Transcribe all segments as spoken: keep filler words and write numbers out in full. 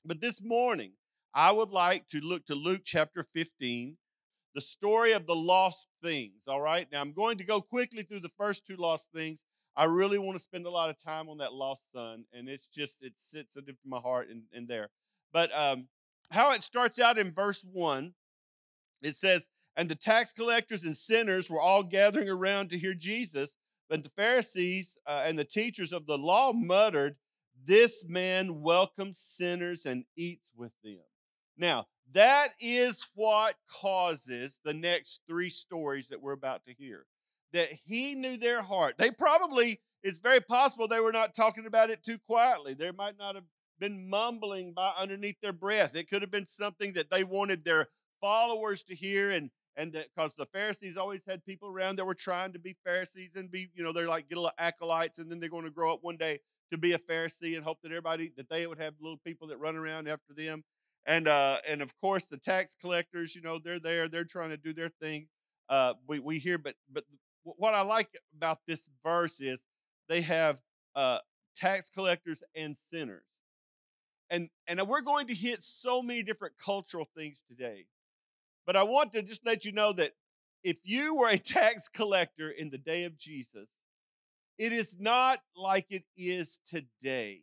But this morning, I would like to look to Luke chapter fifteen, the story of the lost things, all right? Now, I'm going to go quickly through the first two lost things. I really want to spend a lot of time on that lost son, and it's just, it sits into my heart in, in there. But um, how it starts out in verse one, it says, and the tax collectors and sinners were all gathering around to hear Jesus. But the Pharisees uh, and the teachers of the law muttered, this man welcomes sinners and eats with them. Now, that is what causes the next three stories that we're about to hear. That he knew their heart. They probably, it's very possible they were not talking about it too quietly. There might not have been mumbling by underneath their breath. It could have been something that they wanted their followers to hear, and and because the Pharisees always had people around that were trying to be Pharisees and be, you know, they're like get little acolytes, and then they're going to grow up one day to be a Pharisee and hope that everybody that they would have little people that run around after them. And uh and of course the tax collectors, you know, they're there, they're trying to do their thing. Uh we, we hear, but but what I like about this verse is they have uh tax collectors and sinners. And and we're going to hit so many different cultural things today. But I want to just let you know that if you were a tax collector in the day of Jesus, it is not like it is today.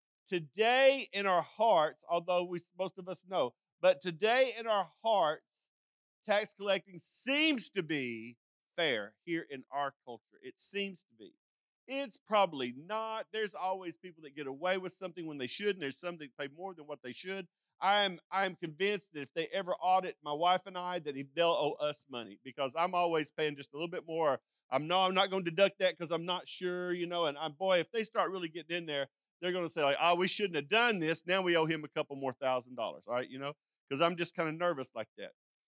Today in our hearts, although we most of us know, but today in our hearts, tax collecting seems to be fair here in our culture. It seems to be. It's probably not. There's always people that get away with something when they shouldn't. There's some that pay more than what they should. I'm I'm convinced that if they ever audit my wife and I, that they'll owe us money because I'm always paying just a little bit more. I'm no, I'm not going to deduct that because I'm not sure, you know. And I'm boy, if they start really getting in there, they're going to say like, "Oh, we shouldn't have done this. Now we owe him a couple more thousand dollars." All right, you know, because I'm just kind of nervous like that.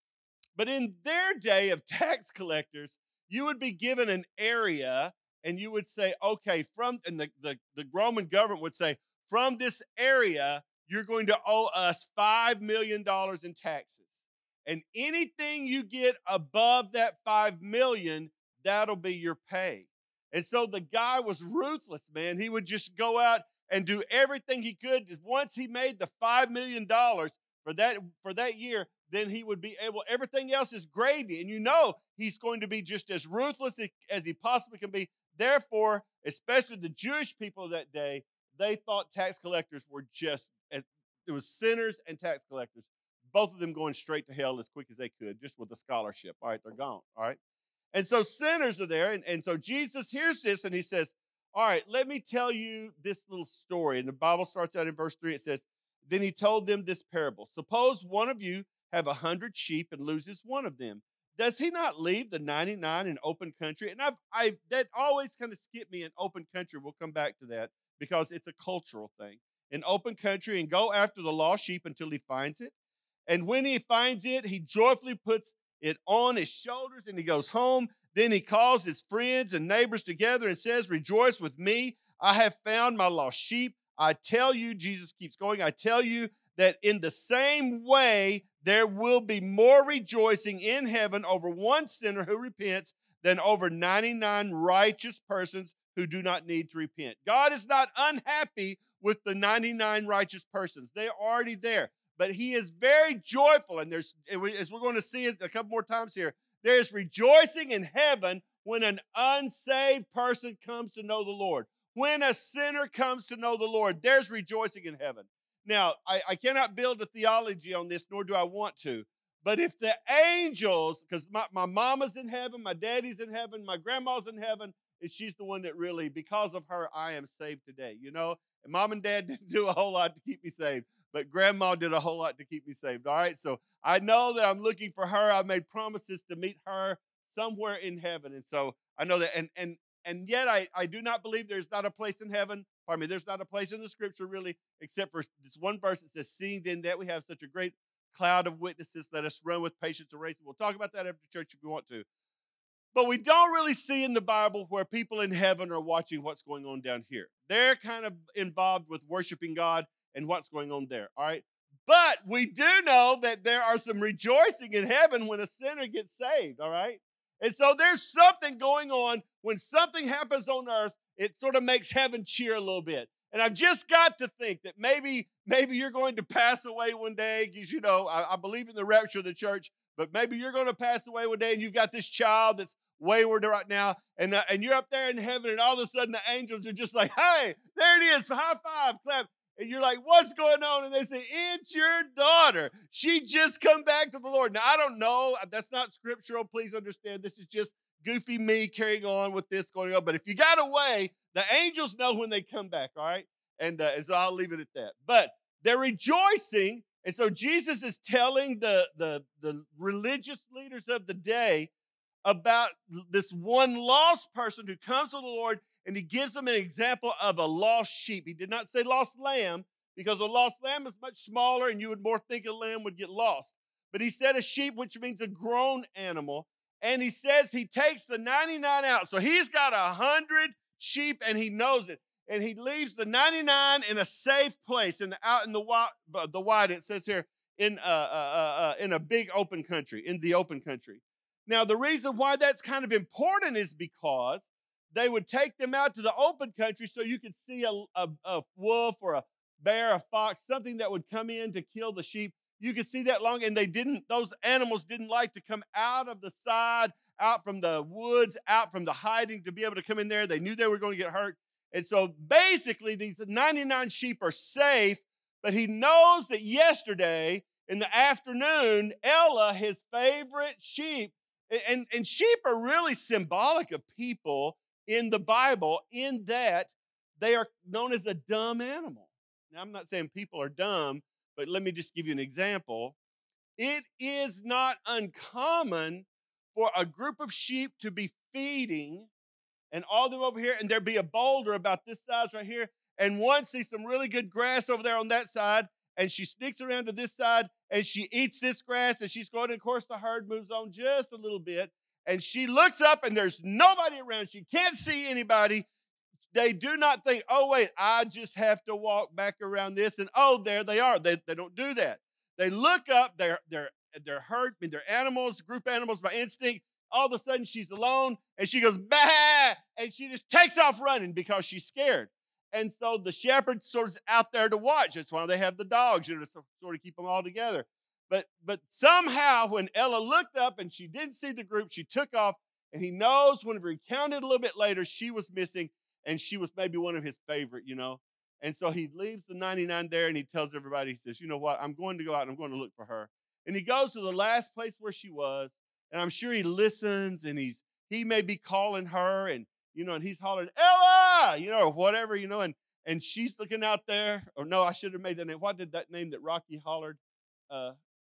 But in their day of tax collectors, you would be given an area and you would say, okay, from, and the, the, the Roman government would say, from this area, you're going to owe us five million dollars in taxes. And anything you get above that five million dollars, that'll be your pay. And so the guy was ruthless, man. He would just go out and do everything he could. Once he made the five million dollars for that, for that year, then he would be able, everything else is gravy. And you know he's going to be just as ruthless as he possibly can be. Therefore, especially the Jewish people of that day, they thought tax collectors were just, as, it was sinners and tax collectors, both of them going straight to hell as quick as they could, just with a scholarship. All right, they're gone. All right. And so sinners are there. And, and so Jesus hears this and he says, all right, let me tell you this little story. And the Bible starts out in verse three. It says, then he told them this parable. Suppose one of you have a hundred sheep and loses one of them. Does he not leave the ninety-nine in open country? And I've, I that always kind of skipped me in open country. We'll come back to that because it's a cultural thing. In open country and go after the lost sheep until he finds it. And when he finds it, he joyfully puts it on his shoulders and he goes home. Then he calls his friends and neighbors together and says, rejoice with me. I have found my lost sheep. I tell you, Jesus keeps going, I tell you that in the same way, there will be more rejoicing in heaven over one sinner who repents than over ninety-nine righteous persons who do not need to repent. God is not unhappy with the ninety-nine righteous persons. They're already there. But he is very joyful, and there's, as we're going to see it a couple more times here, there's rejoicing in heaven when an unsaved person comes to know the Lord. When a sinner comes to know the Lord, there's rejoicing in heaven. Now, I, I cannot build a theology on this, nor do I want to, but if the angels, because my, my mama's in heaven, my daddy's in heaven, my grandma's in heaven, and she's the one that really, because of her, I am saved today, you know? And mom and dad didn't do a whole lot to keep me saved, but grandma did a whole lot to keep me saved, all right? So I know that I'm looking for her. I made promises to meet her somewhere in heaven, and so I know that, and and and yet I, I do not believe there's not a place in heaven, pardon me, there's not a place in the scripture really, except for this one verse that says, seeing then that we have such a great cloud of witnesses, let us run with patience a race. We'll talk about that after church if we want to. But we don't really see in the Bible where people in heaven are watching what's going on down here. They're kind of involved with worshiping God and what's going on there, all right? But we do know that there are some rejoicing in heaven when a sinner gets saved, all right? And so there's something going on when something happens on earth, it sort of makes heaven cheer a little bit. And I've just got to think that maybe maybe you're going to pass away one day, because, you know, I, I believe in the rapture of the church, but maybe you're going to pass away one day and you've got this child that's wayward right now, and uh, and you're up there in heaven, and all of a sudden the angels are just like, hey, there it is, high five, clap. And you're like, what's going on? And they say, it's your daughter. She just come back to the Lord. Now, I don't know. That's not scriptural. Please understand. This is just goofy me carrying on with this going on. But if you got away, the angels know when they come back, all right? And, uh, and so I'll leave it at that. But they're rejoicing. And so Jesus is telling the, the, the religious leaders of the day about this one lost person who comes to the Lord, and he gives them an example of a lost sheep. He did not say lost lamb, because a lost lamb is much smaller and you would more think a lamb would get lost. But he said a sheep, which means a grown animal. And he says he takes the ninety-nine out. So he's got a hundred sheep and he knows it. And he leaves the ninety-nine in a safe place in the out in the wide, the wide. It says here in uh, uh, uh, in a big open country, in the open country. Now, the reason why that's kind of important is because they would take them out to the open country so you could see a, a, a wolf or a bear, a fox, something that would come in to kill the sheep. You could see that long, and they didn't, those animals didn't like to come out of the side, out from the woods, out from the hiding to be able to come in there. They knew they were going to get hurt. And so basically these ninety-nine sheep are safe, but he knows that yesterday in the afternoon, Ella, his favorite sheep, and, and sheep are really symbolic of people in the Bible, in that they are known as a dumb animal. Now, I'm not saying people are dumb, but let me just give you an example. It is not uncommon for a group of sheep to be feeding, and all of them over here, and there be a boulder about this size right here, and one sees some really good grass over there on that side, and she sneaks around to this side, and she eats this grass, and she's going, and of course the herd moves on just a little bit, and she looks up, and there's nobody around. She can't see anybody. They do not think, oh, wait, I just have to walk back around this, and oh, there they are. They, they don't do that. They look up. They're, they're, they're hurt. I mean, they're animals, group animals by instinct. All of a sudden, she's alone, and she goes, bah, and she just takes off running because she's scared. And so the shepherd sort of out there to watch. That's why they have the dogs, you know, to sort of keep them all together. But, but somehow when Ella looked up and she didn't see the group, she took off, and he knows whenever he counted a little bit later, she was missing, and she was maybe one of his favorite, you know. And so he leaves the ninety-nine there, and he tells everybody, he says, you know what, I'm going to go out, and I'm going to look for her. And he goes to the last place where she was, and I'm sure he listens, and he's he may be calling her, and, you know, and he's hollering, Ella, you know, or whatever, you know, and, and she's looking out there. Or no, I should have made that name. What did that name that Rocky hollered? Uh,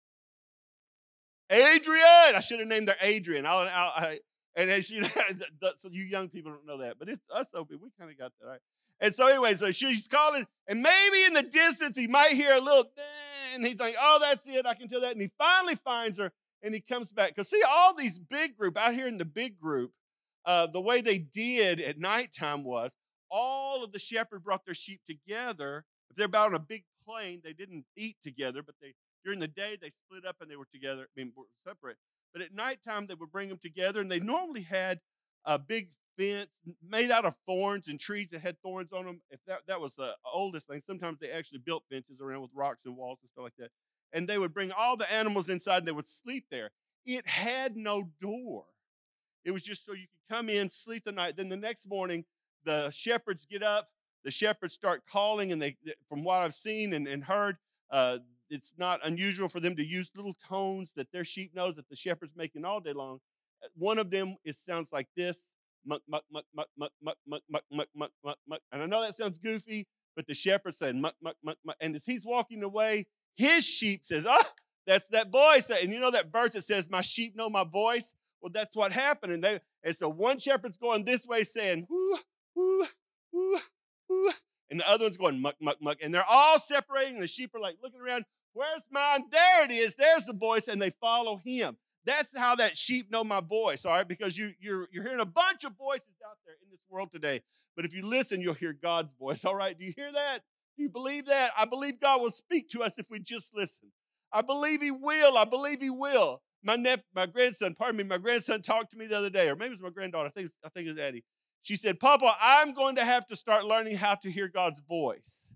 Adrian. I should have named her Adrian. I'll, I'll, I, and as you know, so you young people don't know that, but it's us old people. We kind of got that, right? And so anyway, so she's calling, and maybe in the distance he might hear a little, and he's like, oh, that's it. I can tell that. And he finally finds her, and he comes back. Because see, all these big group, out here in the big group, uh, the way they did at nighttime was all of the shepherd brought their sheep together. If they're about on a big plain, they didn't eat together, but they during the day they split up and they were together, I mean, were separate. But at nighttime, they would bring them together, and they normally had a big fence made out of thorns and trees that had thorns on them. If that, that was the oldest thing, sometimes they actually built fences around with rocks and walls and stuff like that. And they would bring all the animals inside, and they would sleep there. It had no door. It was just so you could come in, sleep the night. Then the next morning, the shepherds get up. The shepherds start calling, and they, from what I've seen and, and heard, uh, it's not unusual for them to use little tones that their sheep knows that the shepherd's making all day long. One of them is sounds like this, muck, muck, muck, muck, muck, muck, muck, muck, muck, muck, muck, muck. And I know that sounds goofy, but the shepherd said muck, muck, muck, muck. And as he's walking away, his sheep says, ah, that's that voice. And you know that verse that says, my sheep know my voice? Well, that's what happened. And, they, and so one shepherd's going this way saying, whoo, whoo, whoo, whoo. And the other one's going muck, muck, muck. And they're all separating. And the sheep are like looking around. Where's mine? There it is. There's the voice. And they follow him. That's how that sheep know my voice, all right? Because you, you're, you're hearing a bunch of voices out there in this world today. But if you listen, you'll hear God's voice, all right? Do you hear that? Do you believe that? I believe God will speak to us if we just listen. I believe he will. I believe he will. My nephew, my grandson, pardon me, my grandson talked to me the other day, or maybe it was my granddaughter. I think it's, I think it's Addie. She said, Papa, I'm going to have to start learning how to hear God's voice.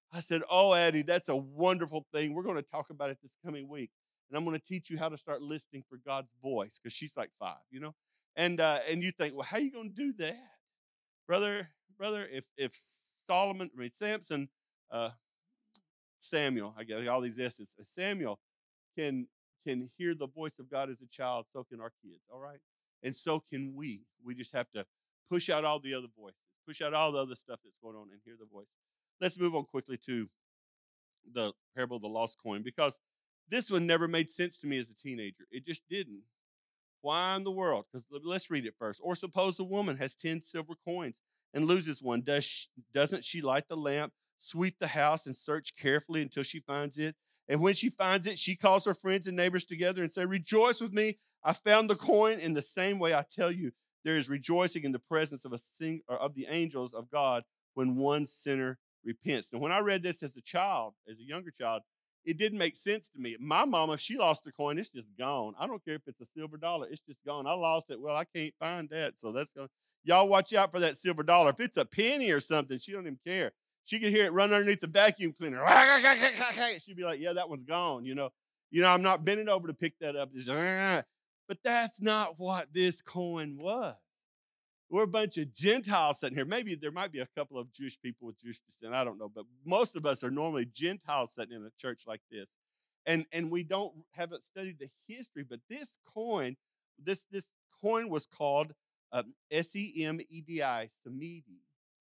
I said, oh, Addie, that's a wonderful thing. We're going to talk about it this coming week. And I'm going to teach you how to start listening for God's voice, because she's like five, you know? And uh, and you think, well, how are you going to do that? Brother, brother, if if Solomon, I mean Samson, uh, Samuel, I guess all these S's, Samuel can can hear the voice of God as a child, so can our kids, all right? And so can we. We just have to push out all the other voices, push out all the other stuff that's going on and hear the voice. Let's move on quickly to the parable of the lost coin, because this one never made sense to me as a teenager. It just didn't. Why in the world? Because let's read it first. Or suppose a woman has ten silver coins and loses one. Does she, doesn't she light the lamp, sweep the house, and search carefully until she finds it? And when she finds it, she calls her friends and neighbors together and say, rejoice with me. I found the coin. In the same way, I tell you, there is rejoicing in the presence of a sing, or of the angels of God when one sinner repents. Now, when I read this as a child, as a younger child, it didn't make sense to me. My mama, if she lost a coin, it's just gone. I don't care if it's a silver dollar, it's just gone. I lost it. Well, I can't find that, so that's going. Y'all watch out for that silver dollar. If it's a penny or something, she don't even care. She could hear it run underneath the vacuum cleaner. She'd be like, "Yeah, that one's gone." You know, you know, I'm not bending over to pick that up. Just, but that's not what this coin was. We're a bunch of Gentiles sitting here. Maybe there might be a couple of Jewish people with Jewish descent. I don't know. But most of us are normally Gentiles sitting in a church like this. And, and we don't haven't studied the history. But this coin, this, this coin was called um, S E M E D I, Semedi.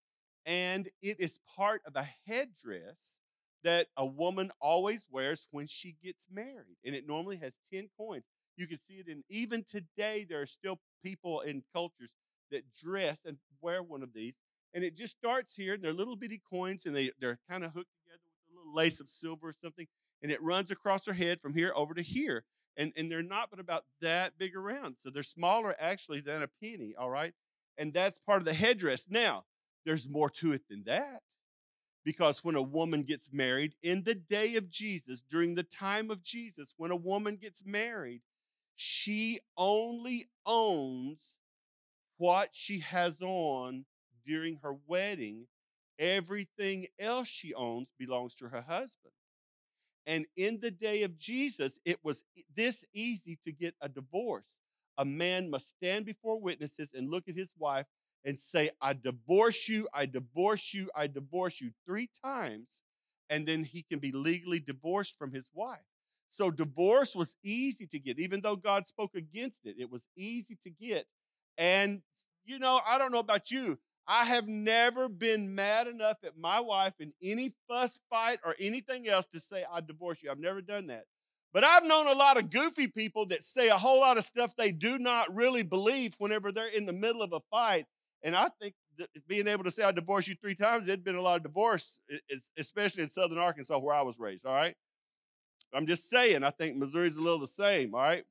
And it is part of a headdress that a woman always wears when she gets married. And it normally has ten coins. You can see it in, even today, there are still people in cultures that dress and wear one of these. And it just starts here, and they're little bitty coins, and they, they're kind of hooked together with a little lace of silver or something. And it runs across her head from here over to here. And, and they're not but about that big around. So they're smaller, actually, than a penny, all right? And that's part of the headdress. Now, there's more to it than that. Because when a woman gets married, in the day of Jesus, during the time of Jesus, when a woman gets married, she only owns what she has on during her wedding. Everything else she owns belongs to her husband. And in the day of Jesus, it was this easy to get a divorce. A man must stand before witnesses and look at his wife and say, I divorce you, I divorce you, I divorce you three times, and then he can be legally divorced from his wife. So divorce was easy to get, even though God spoke against it. It was easy to get. And, you know, I don't know about you. I have never been mad enough at my wife in any fuss fight or anything else to say, I divorce you. I've never done that. But I've known a lot of goofy people that say a whole lot of stuff they do not really believe whenever they're in the middle of a fight. And I think that being able to say I divorce you three times, there'd been a lot of divorce, especially in southern Arkansas where I was raised, all right? I'm just saying, I think Missouri's a little the same, all right?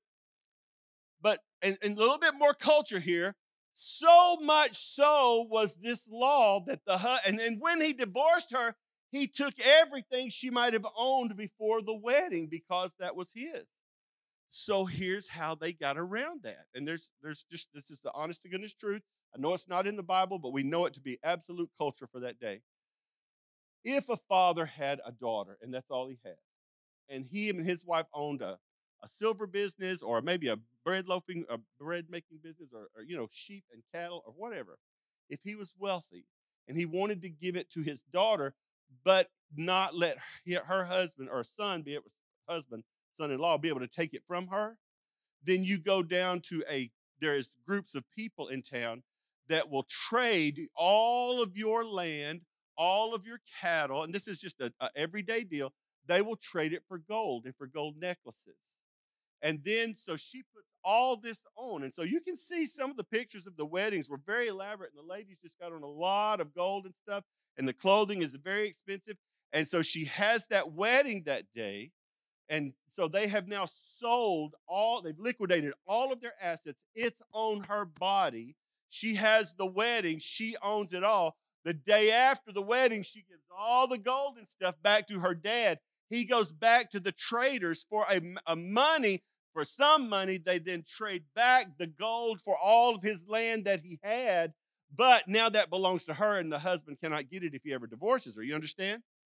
But, and, and a little bit more culture here, so much so was this law that the, and then when he divorced her, he took everything she might have owned before the wedding because that was his. So here's how they got around that. And there's, there's just, this is the honest to goodness truth. I know it's not in the Bible, but we know it to be absolute culture for that day. If a father had a daughter, and that's all he had, and he and his wife owned a, a silver business or maybe a bread loafing, a bread making business, or, or, you know, sheep and cattle or whatever, if he was wealthy and he wanted to give it to his daughter, but not let her, her husband or son, be able, husband, son-in-law, be able to take it from her, then you go down to a, there's groups of people in town that will trade all of your land, all of your cattle, and this is just a, a everyday deal. They will trade it for gold and for gold necklaces. And then, so she puts all this on. And so you can see some of the pictures of the weddings were very elaborate, and the ladies just got on a lot of gold and stuff, and the clothing is very expensive. And so she has that wedding that day. And so they have now sold all, they've liquidated all of their assets. It's on her body. She has the wedding. She owns it all. The day after the wedding, she gives all the gold and stuff back to her dad. He goes back to the traders for a, a money. For some money, they then trade back the gold for all of his land that he had. But now that belongs to her, and the husband cannot get it if he ever divorces her. You understand?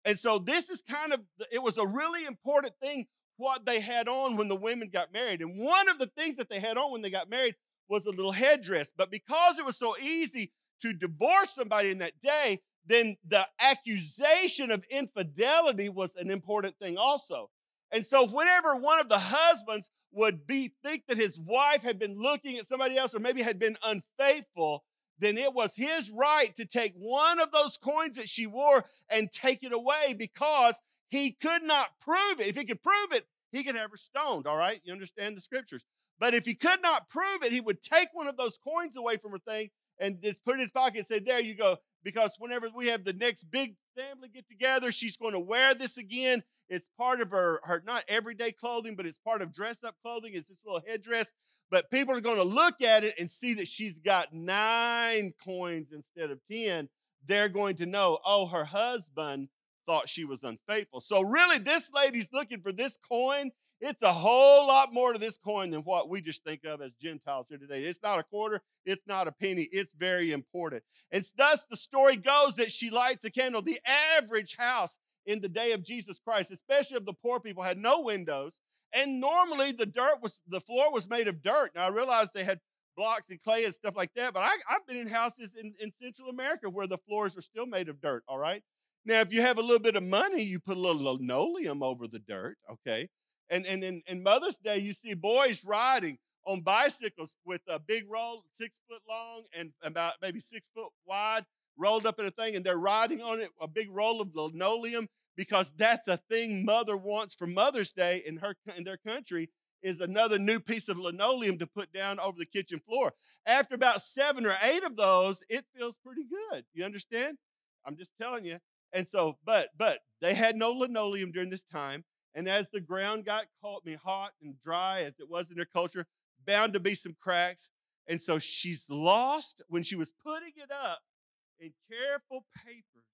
And so this is kind of, it was a really important thing what they had on when the women got married. And one of the things that they had on when they got married was a little headdress. But because it was so easy to divorce somebody in that day, then the accusation of infidelity was an important thing also. And so whenever one of the husbands would be think that his wife had been looking at somebody else or maybe had been unfaithful, then it was his right to take one of those coins that she wore and take it away because he could not prove it. If he could prove it, he could have her stoned, all right? You understand the scriptures. But if he could not prove it, he would take one of those coins away from her thing and just put it in his pocket and say, there you go. Because whenever we have the next big family get together, she's going to wear this again. It's part of her, her not everyday clothing, but it's part of dress-up clothing. It's this little headdress. But people are going to look at it and see that she's got nine coins instead of ten. They're going to know, oh, her husband thought she was unfaithful. So really, this lady's looking for this coin. It's a whole lot more to this coin than what we just think of as Gentiles here today. It's not a quarter. It's not a penny. It's very important. And thus the story goes that she lights a candle. The average house in the day of Jesus Christ, especially of the poor people, had no windows. And normally the dirt was, the floor was made of dirt. Now I realize they had blocks and clay and stuff like that, but I, I've been in houses in, in Central America where the floors are still made of dirt, all right? Now, if you have a little bit of money, you put a little linoleum over the dirt, okay? And and in, in Mother's Day, you see boys riding on bicycles with a big roll, six foot long and about maybe six foot wide, rolled up in a thing, and they're riding on it, a big roll of linoleum, because that's a thing mother wants for Mother's Day in her in their country, is another new piece of linoleum to put down over the kitchen floor. After about seven or eight of those, it feels pretty good. You understand? I'm just telling you. And so, but but they had no linoleum during this time. And as the ground got cold, I mean, hot and dry as it was in their culture, bound to be some cracks. And so she's lost when she was putting it up in careful papers.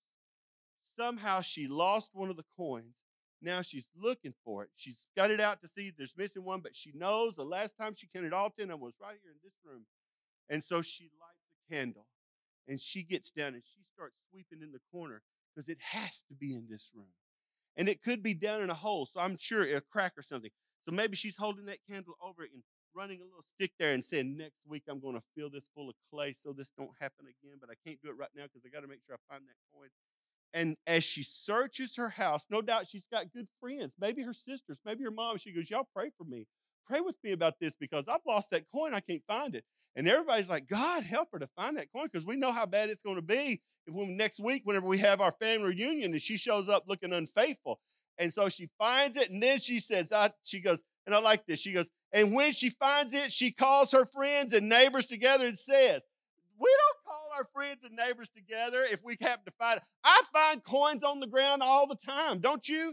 Somehow she lost one of the coins. Now she's looking for it. She's got it out to see there's missing one, but she knows the last time she counted all ten of them was right here in this room. And so she lights a candle and she gets down and she starts sweeping in the corner because it has to be in this room. And it could be down in a hole, so I'm sure a crack or something. So maybe she's holding that candle over it and running a little stick there and saying, next week I'm going to fill this full of clay so this don't happen again, but I can't do it right now because I got to make sure I find that coin. And as she searches her house, no doubt she's got good friends, maybe her sisters, maybe her mom. She goes, y'all pray for me. Pray with me about this because I've lost that coin. I can't find it. And everybody's like, God, help her to find that coin because we know how bad it's going to be if we, next week, whenever we have our family reunion and she shows up looking unfaithful. And so she finds it, and then she says, I, she goes, and I like this. She goes, and when she finds it, she calls her friends and neighbors together and says, we don't call our friends and neighbors together if we happen to find it. I find coins on the ground all the time, don't you?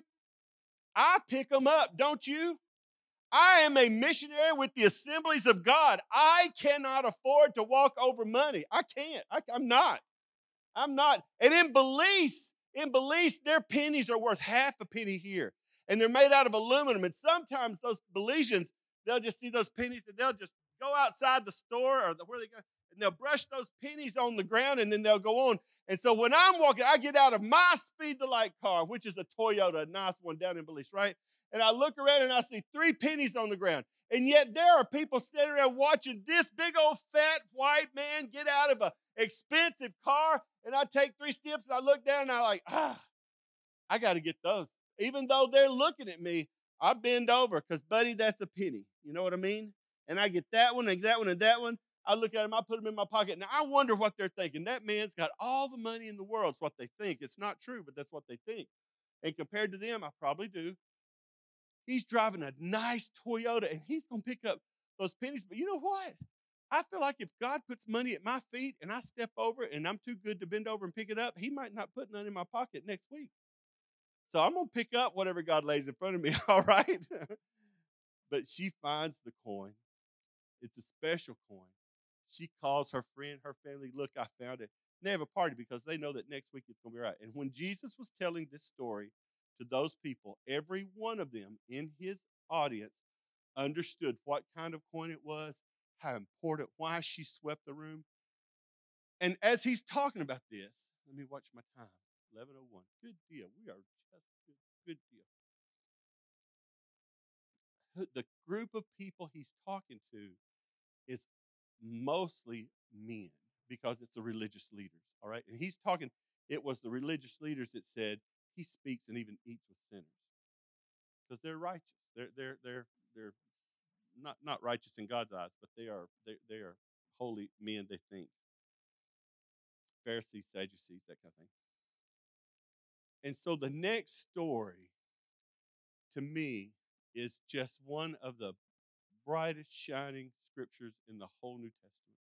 I pick them up, don't you? I am a missionary with the Assemblies of God. I cannot afford to walk over money. I can't. I, I'm not. I'm not. And in Belize, in Belize, their pennies are worth half a penny here. And they're made out of aluminum. And sometimes those Belizeans, they'll just see those pennies and they'll just go outside the store or the, where they go, and they'll brush those pennies on the ground and then they'll go on. And so when I'm walking, I get out of my Speed the Light car, which is a Toyota, a nice one down in Belize, right? And I look around and I see three pennies on the ground. And yet there are people standing around watching this big old fat white man get out of an expensive car. And I take three steps and I look down and I'm like, ah, I got to get those. Even though they're looking at me, I bend over because, buddy, that's a penny. You know what I mean? And I get that one and that one and that one. I look at them, I put them in my pocket. Now, I wonder what they're thinking. That man's got all the money in the world. It's what they think. It's not true, but that's what they think. And compared to them, I probably do. He's driving a nice Toyota, and he's going to pick up those pennies. But you know what? I feel like if God puts money at my feet and I step over it and I'm too good to bend over and pick it up, he might not put none in my pocket next week. So I'm going to pick up whatever God lays in front of me, all right? But she finds the coin. It's a special coin. She calls her friend, her family, look, I found it. And they have a party because they know that next week it's going to be right. And when Jesus was telling this story to those people, every one of them in his audience understood what kind of coin it was, how important, why she swept the room. And as he's talking about this, let me watch my time. eleven oh one. Good deal. We are just good. Good deal. The group of people he's talking to is mostly men because it's the religious leaders, all right? And he's talking, it was the religious leaders that said he speaks and even eats with sinners because they're righteous. They're they're they're they're not not righteous in God's eyes, but they are they they are holy men. They think Pharisees, Sadducees, that kind of thing. And so the next story to me is just one of the brightest shining scriptures in the whole New Testament.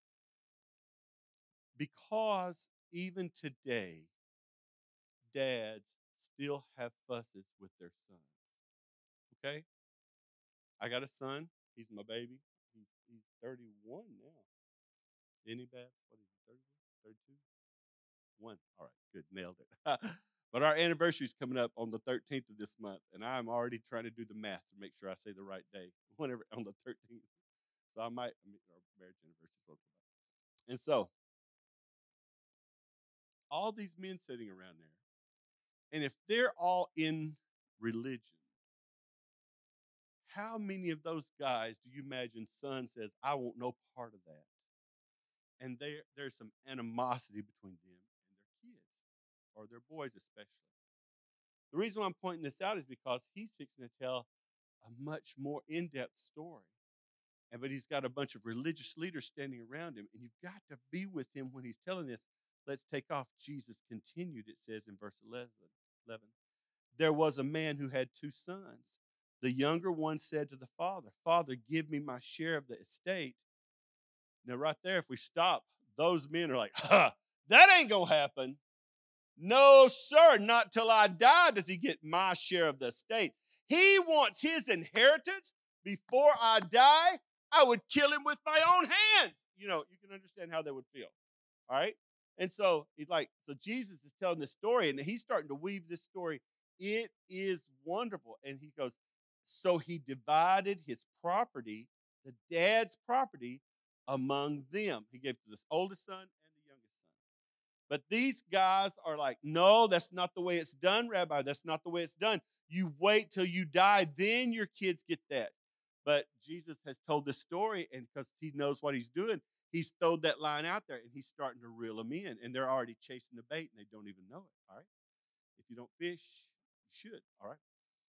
Because even today, dads still have fusses with their sons. Okay? I got a son. He's my baby. He's, he's thirty-one now. Any Babs? What is he, thirty-one? thirty-two? One. All right, good. Nailed it. But our anniversary is coming up on the thirteenth of this month, and I'm already trying to do the math to make sure I say the right day whenever on the thirteenth. So I might, I mean, our marriage anniversary is what I'm talking about. And so, all these men sitting around there, and if they're all in religion, how many of those guys do you imagine son says, I want no part of that? And there, there's some animosity between them and their kids, or their boys especially. The reason why I'm pointing this out is because he's fixing to tell a much more in-depth story. And but he's got a bunch of religious leaders standing around him, and you've got to be with him when he's telling this. Let's take off. Jesus continued, it says in verse eleven. There was a man who had two sons. The younger one said to the father, Father, give me my share of the estate. Now, right there, if we stop, those men are like, ha, that ain't going to happen. No, sir, not till I die does he get my share of the estate. He wants his inheritance before I die. I would kill him with my own hands. You know, you can understand how they would feel. All right? And so he's like, so Jesus is telling this story, and he's starting to weave this story. It is wonderful. And he goes, so he divided his property, the dad's property, among them. He gave to the oldest son and the youngest son. But these guys are like, no, that's not the way it's done, Rabbi. That's not the way it's done. You wait till you die, then your kids get that. But Jesus has told this story, and because he knows what he's doing, he's thrown that line out there, and he's starting to reel them in, and they're already chasing the bait, and they don't even know it, all right? If you don't fish, you should, all right?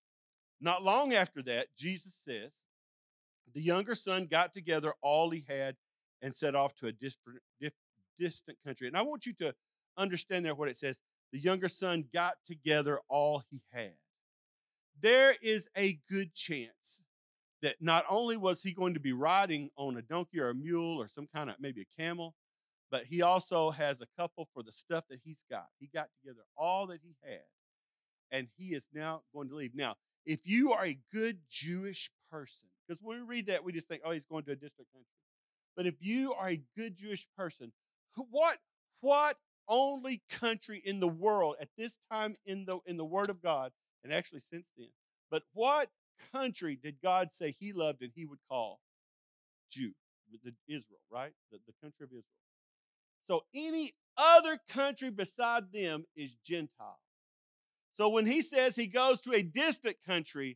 Not long after that, Jesus says, the younger son got together all he had and set off to a different, diff, distant country. And I want you to understand there what it says. The younger son got together all he had. There is a good chance that not only was he going to be riding on a donkey or a mule or some kind of maybe a camel, but he also has a couple for the stuff that he's got. He got together all that he had, and he is now going to leave. Now, if you are a good Jewish person, because when we read that, we just think, oh, he's going to a distant country. But if you are a good Jewish person, what, what only country in the world at this time in the, in the Word of God, and actually since then, but what country did God say he loved and he would call Jew, Israel, right? The, the country of Israel. So any other country beside them is Gentile. So when he says he goes to a distant country,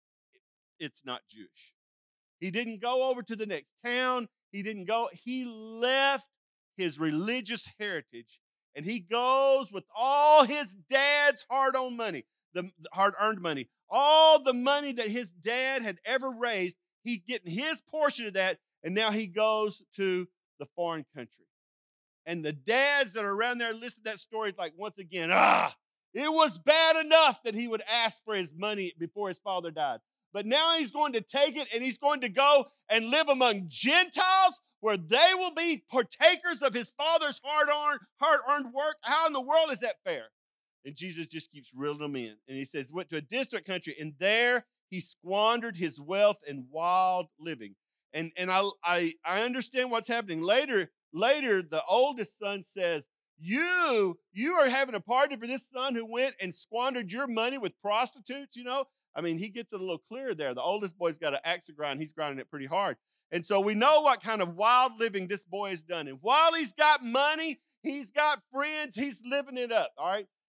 it's not Jewish. He didn't go over to the next town. He didn't go. He left his religious heritage, and he goes with all his dad's hard-earned money, the hard-earned money, all the money that his dad had ever raised. He's getting his portion of that, and now he goes to the foreign country. And the dads that are around there listen to that story, it's like, once again, ah, it was bad enough that he would ask for his money before his father died. But now he's going to take it, and he's going to go and live among Gentiles where they will be partakers of his father's hard-earned, hard-earned work. How in the world is that fair? And Jesus just keeps reeling them in. And he says, went to a distant country, and there he squandered his wealth in wild living. And, and I, I, I understand what's happening. Later, later, the oldest son says, you, you are having a party for this son who went and squandered your money with prostitutes, you know? I mean, he gets it a little clearer there. The oldest boy's got an axe to grind. He's grinding it pretty hard. And so we know what kind of wild living this boy has done. And while he's got money, he's got friends, he's living it up, all right?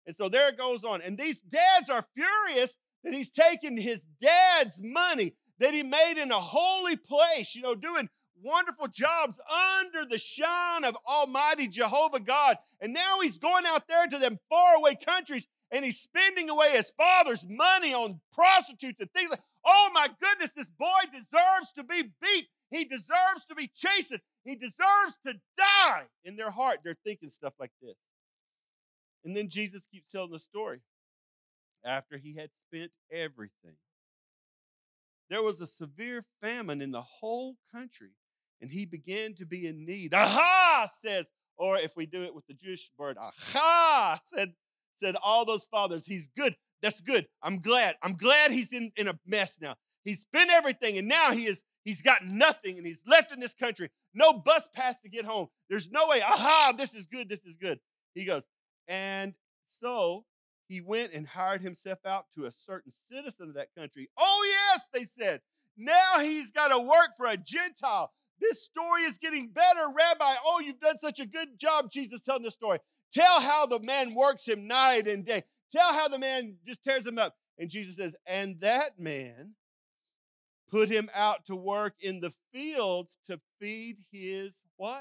And so there it goes on. And these dads are furious that he's taking his dad's money that he made in a holy place, you know, doing wonderful jobs under the shine of Almighty Jehovah God. And now he's going out there to them faraway countries and he's spending away his father's money on prostitutes and things like, oh my goodness, this boy deserves to be beat. He deserves to be chastened. He deserves to die. In their heart, they're thinking stuff like this. And then Jesus keeps telling the story. After he had spent everything, there was a severe famine in the whole country, and he began to be in need. Aha, says, or if we do it with the Jewish word, aha, said, said all those fathers, he's good. That's good. I'm glad. I'm glad he's in, in a mess now. He's spent everything, and now he is, he's got nothing, and he's left in this country. No bus pass to get home. There's no way. Aha, this is good. This is good. He goes, and so he went and hired himself out to a certain citizen of that country. Oh, yes, they said. Now he's got to work for a Gentile. This story is getting better, Rabbi. Oh, you've done such a good job, Jesus, telling this story. Tell how the man works him night and day. Tell how the man just tears him up. And Jesus says, and that man put him out to work in the fields to feed his what?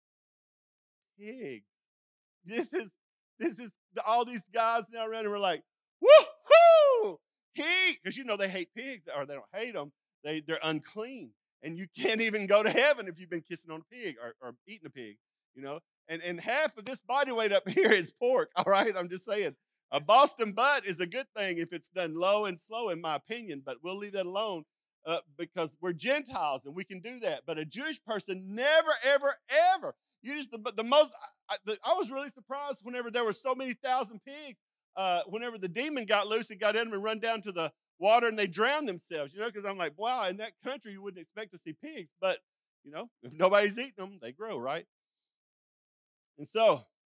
Pigs. This is, this is, all these guys now around and we're like, woo-hoo! He, because you know they hate pigs, or they don't hate them, they, they're unclean. And you can't even go to heaven if you've been kissing on a pig or, or eating a pig, you know. And, and half of this body weight up here is pork, all right? I'm just saying. A Boston butt is a good thing if it's done low and slow, in my opinion, but we'll leave that alone uh, because we're Gentiles and we can do that. But a Jewish person never, ever, ever. You just, the, the most, I, the, I was really surprised whenever there were so many thousand pigs, uh, whenever the demon got loose and got in them and run down to the water and they drowned themselves, you know, because I'm like, wow, in that country you wouldn't expect to see pigs, but, you know, if nobody's eating them, they grow, right? And so,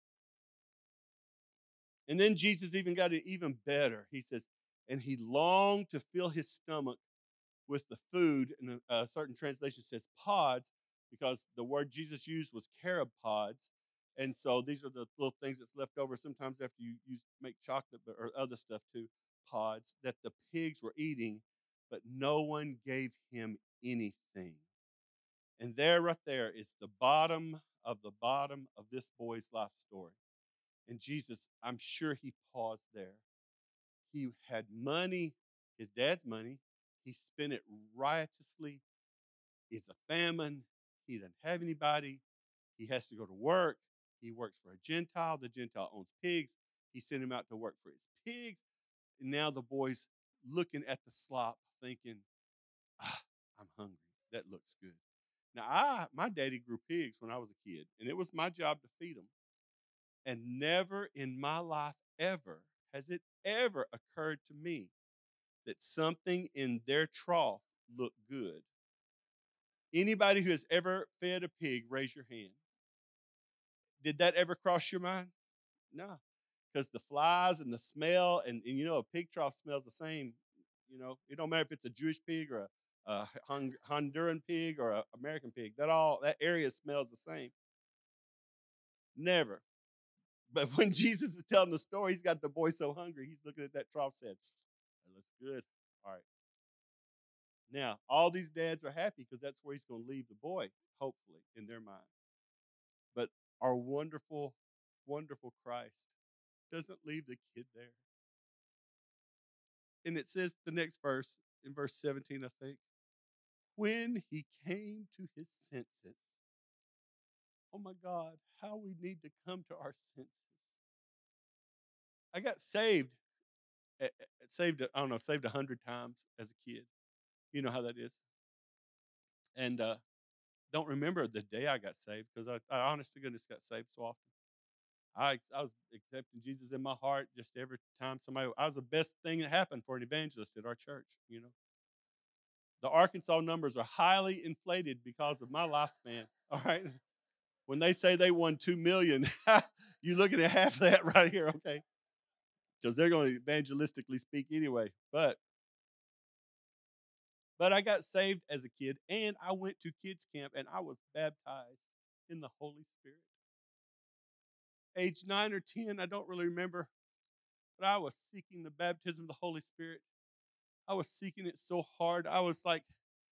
and then Jesus even got it even better. He says, and he longed to fill his stomach with the food, and a, a certain translation says pods, because the word Jesus used was carob pods. And so these are the little things that's left over sometimes after you use make chocolate or other stuff too, pods that the pigs were eating, but no one gave him anything. And there, right there, is the bottom of the bottom of this boy's life story. And Jesus, I'm sure he paused there. He had money, his dad's money. He spent it riotously. It's a famine. He doesn't have anybody. He has to go to work. He works for a Gentile. The Gentile owns pigs. He sent him out to work for his pigs. And now the boy's looking at the slop thinking, ah, I'm hungry. That looks good. Now, I my daddy grew pigs when I was a kid, and it was my job to feed them. And never in my life ever has it ever occurred to me that something in their trough looked good. Anybody who has ever fed a pig, raise your hand. Did that ever cross your mind? No, because the flies and the smell, and, and you know, a pig trough smells the same. You know, it don't matter if it's a Jewish pig or a, a Honduran pig or an American pig. That all that area smells the same. Never. But when Jesus is telling the story, he's got the boy so hungry, he's looking at that trough, said, that looks good. All right. Now, all these dads are happy because that's where he's going to leave the boy, hopefully, in their mind. But our wonderful, wonderful Christ doesn't leave the kid there. And it says the next verse, in verse seventeen, I think, when he came to his senses. Oh my God, how we need to come to our senses. I got saved, saved, I don't know, saved a hundred times as a kid. You know how that is. And uh, don't remember the day I got saved because I, I honest to goodness got saved so often. I I was accepting Jesus in my heart just every time somebody. I was the best thing that happened for an evangelist at our church. You know, the Arkansas numbers are highly inflated because of my lifespan. All right, when they say they won two million, you're looking at half of that right here. Okay, because they're going to evangelistically speak anyway. But but I got saved as a kid, and I went to kids camp, and I was baptized in the Holy Spirit. Age nine or ten, I don't really remember. but I was seeking the baptism of the Holy Spirit. I was seeking it so hard. I was like,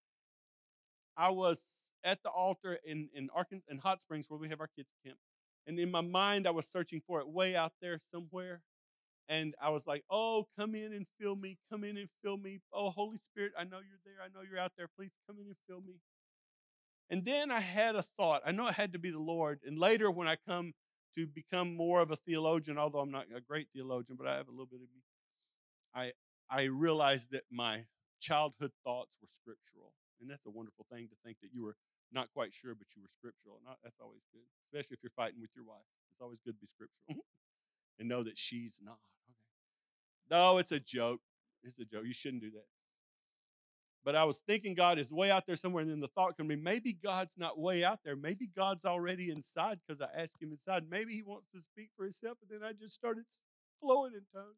I was at the altar in in Arkansas, in Hot Springs, where we have our kids camp, and in my mind, I was searching for it way out there somewhere. And I was like, "Oh, come in and fill me. Come in and fill me. Oh, Holy Spirit, I know you're there. I know you're out there. Please come in and fill me." And then I had a thought. I know it had to be the Lord. And later, when I come to become more of a theologian, although I'm not a great theologian, but I have a little bit of me, I I realized that my childhood thoughts were scriptural, and that's a wonderful thing to think that you were not quite sure, but you were scriptural. And that's always good, especially if you're fighting with your wife. It's always good to be scriptural and know that she's not. Okay. No, it's a joke. It's a joke. You shouldn't do that. But I was thinking God is way out there somewhere, and then the thought came to me, maybe God's not way out there. Maybe God's already inside because I asked him inside. Maybe he wants to speak for himself, and then I just started flowing in tongues.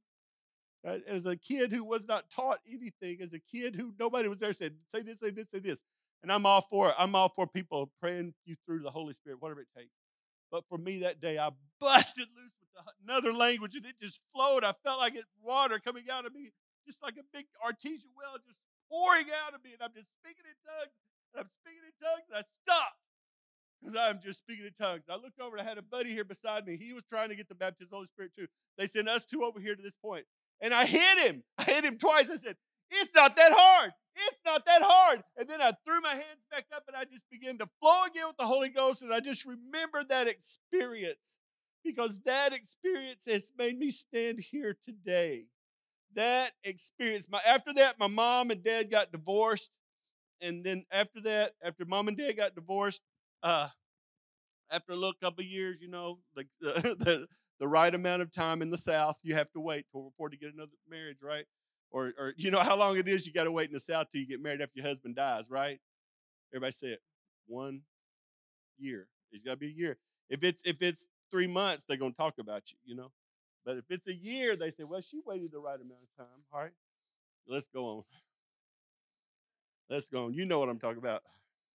As a kid who was not taught anything, as a kid who nobody was there said, say this, say this, say this. And I'm all for it. I'm all for people praying you through the Holy Spirit, whatever it takes. But for me that day, I busted loose with another language, and it just flowed. I felt like it water coming out of me, just like a big artesian well just pouring out of me. And I'm just speaking in tongues, and I'm speaking in tongues, and I stopped because I'm just speaking in tongues. I looked over, and I had a buddy here beside me. He was trying to get the baptism of the Holy Spirit too. They sent us two over here to this point. And I hit him. I hit him twice. I said, it's not that hard. It's not that hard. And then I threw my hands back up, and I just began to flow again with the Holy Ghost. And I just remembered that experience, because that experience has made me stand here today. That experience. My, after that, my mom and dad got divorced. And then after that, after mom and dad got divorced, uh, after a little couple of years, you know, like uh, the the right amount of time in the South, you have to wait for, before to get another marriage, right? Or, or you know how long it is you got to wait in the South till you get married after your husband dies, right? Everybody say it. One year. It's got to be a year. If it's if it's three months, they're gonna talk about you, you know. But if it's a year, they say, well, she waited the right amount of time. All right, let's go on. Let's go on. You know what I'm talking about.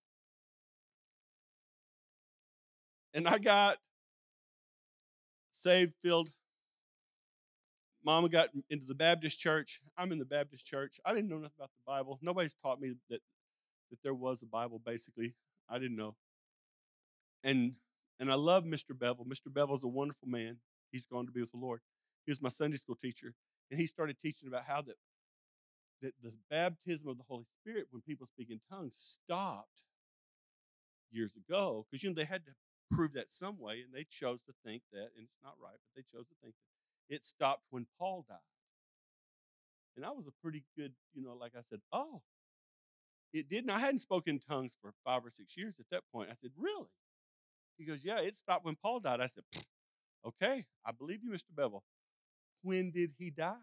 And I got saved, filled. Mama got into the Baptist church. I'm in the Baptist church. I didn't know nothing about the Bible. Nobody's taught me that that there was a Bible, basically. I didn't know. And and I love Mister Bevel. Mister Bevel's a wonderful man. He's gone to be with the Lord. He was my Sunday school teacher. And he started teaching about how that, that the baptism of the Holy Spirit, when people speak in tongues, stopped years ago. Because, you know, they had to prove that some way, and they chose to think that, and it's not right, but they chose to think that it stopped when Paul died. And that was a pretty good, you know, like I said, oh, it didn't. I hadn't spoken in tongues for five or six years at that point. I said, really? He goes, yeah, it stopped when Paul died. I said, okay, I believe you, Mister Bevel. When did he die?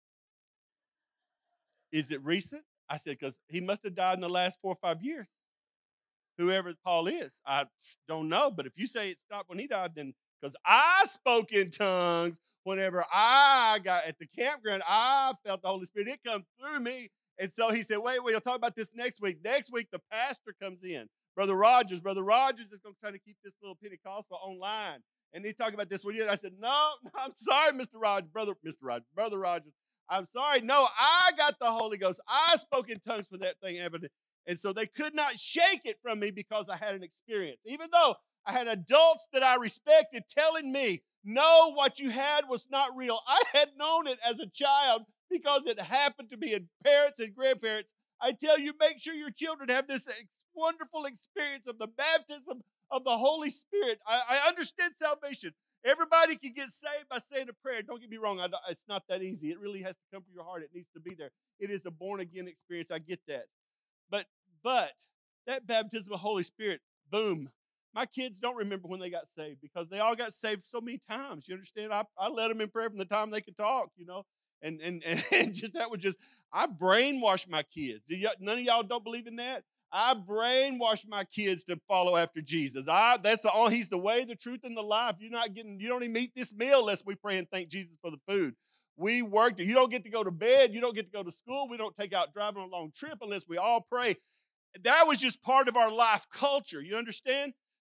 Is it recent? I said, because he must have died in the last four or five years. Whoever Paul is, I don't know. But if you say it stopped when he died, then because I spoke in tongues whenever I got at the campground, I felt the Holy Spirit. It come through me. And so he said, wait, wait, we'll talk about this next week. Next week, the pastor comes in. Brother Rogers. Brother Rogers is going to try to keep this little Pentecostal online. And he's talking about this with you. I said, no, no, I'm sorry, Mister Rogers. Brother, Mister Rogers. Brother Rogers. I'm sorry. No, I got the Holy Ghost. I spoke in tongues for that thing happened. And so they could not shake it from me because I had an experience. Even though I had adults that I respected telling me, no, what you had was not real. I had known it as a child because it happened to me, and parents and grandparents. I tell you, make sure your children have this wonderful experience of the baptism of the Holy Spirit. I, I understand salvation. Everybody can get saved by saying a prayer. Don't get me wrong. I, it's not that easy. It really has to come from your heart. It needs to be there. It is a born-again experience. I get that. But, but that baptism of the Holy Spirit, boom. My kids don't remember when they got saved because they all got saved so many times. You understand? I, I led them in prayer from the time they could talk, you know. And and and just that was just, I brainwashed my kids. None of y'all don't believe in that? I brainwashed my kids to follow after Jesus. I that's the all he's the way, the truth, and the life. You're not getting, you don't even eat this meal unless we pray and thank Jesus for the food. We worked it. You don't get to go to bed. You don't get to go to school. We don't take out driving on a long trip unless we all pray. That was just part of our life culture. You understand?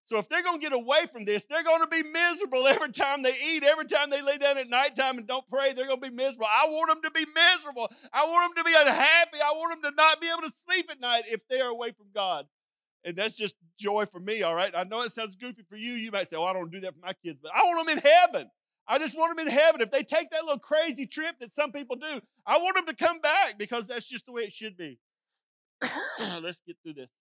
So if they're going to get away from this, they're going to be miserable every time they eat, every time they lay down at nighttime and don't pray, they're going to be miserable. I want them to be miserable. I want them to be unhappy. I want them to not be able to sleep at night if they are away from God. And that's just joy for me, all right? I know it sounds goofy for you. You might say, oh, I don't do that for my kids, but I want them in heaven. I just want them in heaven. If they take that little crazy trip that some people do, I want them to come back because that's just the way it should be. Let's get through this.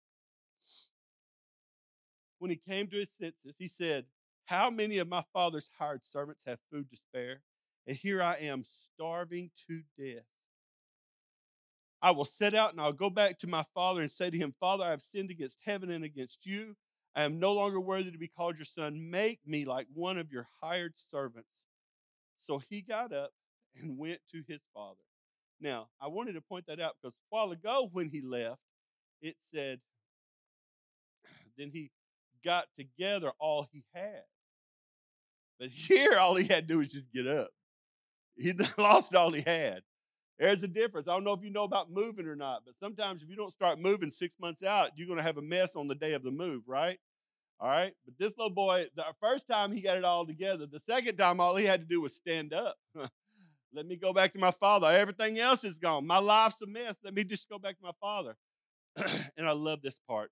When he came to his senses, he said, how many of my father's hired servants have food to spare? And here I am starving to death. I will set out and I'll go back to my father and say to him, Father, I have sinned against heaven and against you. I am no longer worthy to be called your son. Make me like one of your hired servants. So he got up and went to his father. Now, I wanted to point that out because a while ago when he left, it said, then he got together all he had. But here, all he had to do was just get up. He lost all he had. There's a difference. I don't know if you know about moving or not, but sometimes if you don't start moving six months out, you're going to have a mess on the day of the move, right? All right? But this little boy, the first time he got it all together. The second time, all he had to do was stand up. Let me go back to my father. Everything else is gone. My life's a mess. Let me just go back to my father. And I love this part.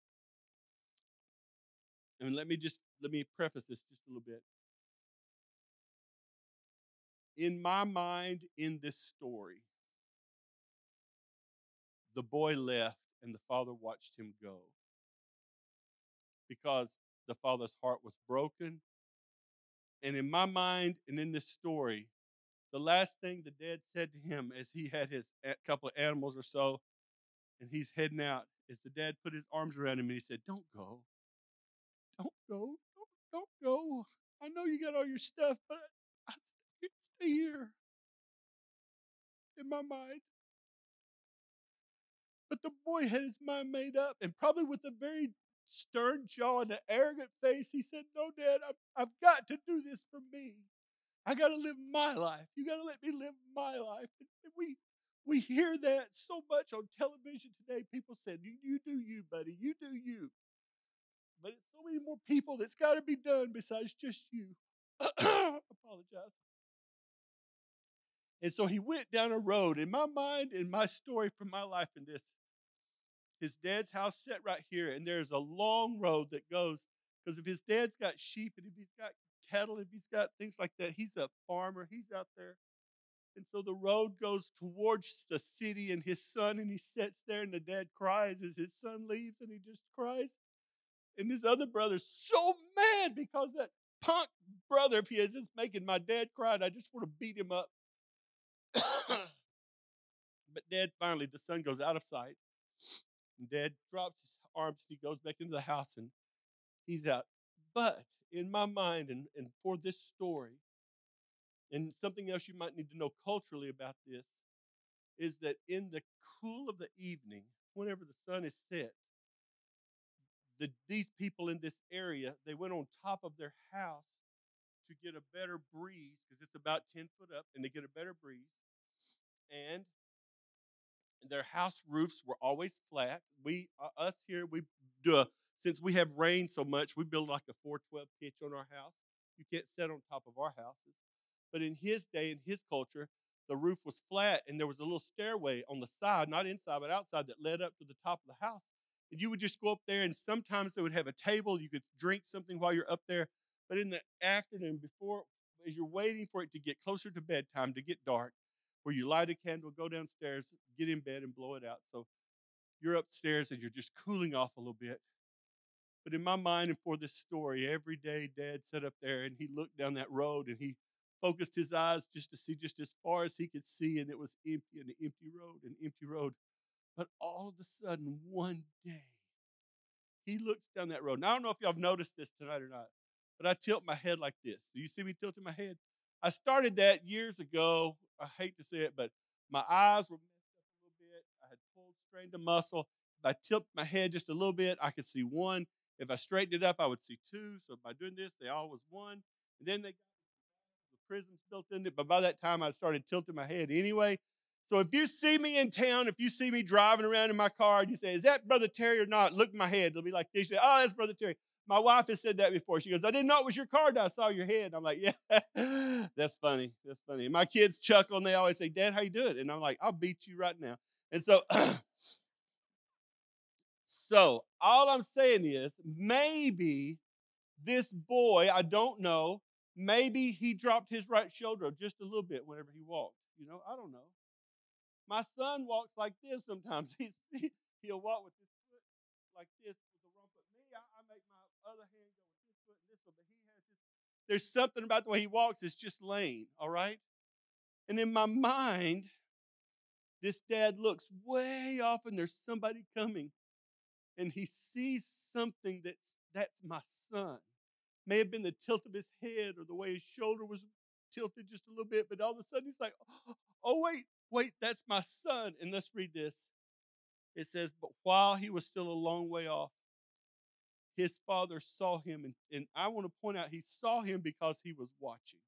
And let me just, let me preface this just a little bit. In my mind, in this story, the boy left and the father watched him go because the father's heart was broken. And in my mind and in this story, the last thing the dad said to him as he had his couple of animals or so and he's heading out is the dad put his arms around him and he said, don't go. Don't go. Don't, don't go. I know you got all your stuff, but I, I stay here in my mind. But the boy had his mind made up, and probably with a very stern jaw and an arrogant face, he said, no, Dad, I've, I've got to do this for me. I got to live my life. You got to let me live my life. And we we hear that so much on television today. People said, you, you do you, buddy. You do you. But it's so many more people that's got to be done besides just you. Apologize. And so he went down a road. In my mind, in my story from my life in this, his dad's house set right here, and there's a long road that goes, because if his dad's got sheep and if he's got cattle, if he's got things like that, he's a farmer, he's out there. And so the road goes towards the city and his son, and he sits there, and the dad cries as his son leaves, and he just cries. And his other brother's so mad because that punk brother of his is making my dad cry, and I just want to beat him up. But Dad, finally, the son goes out of sight. And Dad drops his arms, and he goes back into the house, and he's out. But in my mind, and, and for this story, and something else you might need to know culturally about this, is that in the cool of the evening, whenever the sun is set, the, these people in this area, they went on top of their house to get a better breeze, because it's about ten foot up, and they get a better breeze. And their house roofs were always flat. We, uh, us here, we do a, since we have rain so much, we build like a four twelve pitch on our house. You can't sit on top of our houses. But in his day, in his culture, the roof was flat, and there was a little stairway on the side, not inside, but outside, that led up to the top of the house. And you would just go up there, and sometimes they would have a table. You could drink something while you're up there. But in the afternoon, before, as you're waiting for it to get closer to bedtime, to get dark, where you light a candle, go downstairs, get in bed, and blow it out. So you're upstairs, and you're just cooling off a little bit. But in my mind, and for this story, every day Dad sat up there, and he looked down that road, and he focused his eyes just to see just as far as he could see, and it was empty, and an empty road, an empty road. But all of a sudden, one day, he looks down that road. Now, I don't know if y'all have noticed this tonight or not, but I tilt my head like this. Do you see me tilting my head? I started that years ago. I hate to say it, but my eyes were messed up a little bit. I had pulled, strained a muscle. If I tipped my head just a little bit, I could see one. If I straightened it up, I would see two. So by doing this, they all was one. And then they got the prisms built in it. But by that time, I started tilting my head anyway. So if you see me in town, if you see me driving around in my car, and you say, is that Brother Terry or not? Look at my head. It'll be like this. You say, oh, that's Brother Terry. My wife has said that before. She goes, I didn't know it was your car till I saw your head. I'm like, yeah, that's funny. That's funny. And my kids chuckle and they always say, Dad, how you doing? And I'm like, I'll beat you right now. And so, so all I'm saying is maybe this boy, I don't know, maybe he dropped his right shoulder just a little bit whenever he walked. You know, I don't know. My son walks like this sometimes. He's, he, he'll walk with his foot like this with the rump. But me, I, I make my other hand go with this foot and this foot. But he has this. There's something about the way he walks. It's just lame, all right? And in my mind, this dad looks way off and there's somebody coming. And he sees something that's, that's my son. May have been the tilt of his head or the way his shoulder was tilted just a little bit. But all of a sudden he's like, oh, oh wait, wait, that's my son. And let's read this. It says, but while he was still a long way off, his father saw him. And, and I want to point out, he saw him because he was watching.